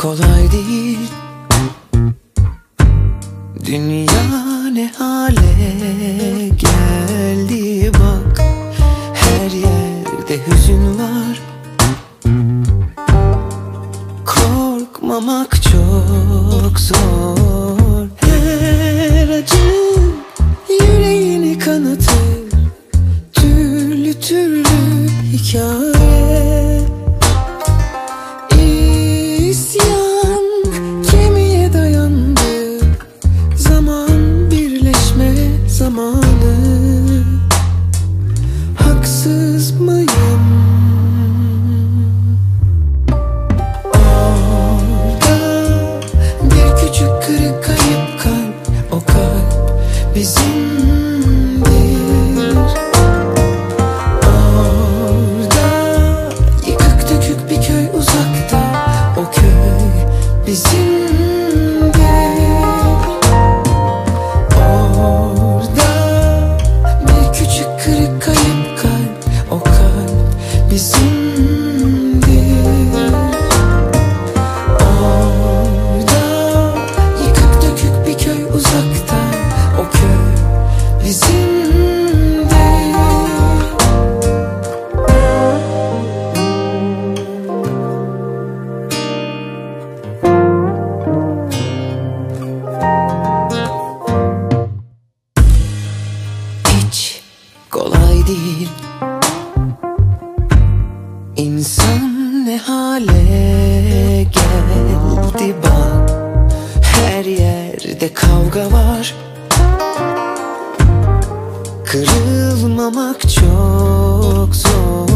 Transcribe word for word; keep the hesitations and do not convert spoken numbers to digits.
kolay değil. Dünya ne hale geldi bak. Her yerde hüzün var. Korkmamak çok zor. Her acı yüreğini kanatır. Türlü türlü hikaye. İsyan kemiğe dayandı. Zaman birleşme zamanı. Haksız mıyım? Orada bir küçük kırık kayıp kalp. O kalp bizimdir. Orada yıkık dökük bir köy uzakta. O köy bizimdir. Orada bir küçük kırık kayıp kalp. O kalp bizimdir. Orada yıkık dökük bir köy uzakta. O köy bizimdir. Hiç kolay değil. İnsan ne hale geldi bak. Her yerde kavga var. Kırılmamak çok zor.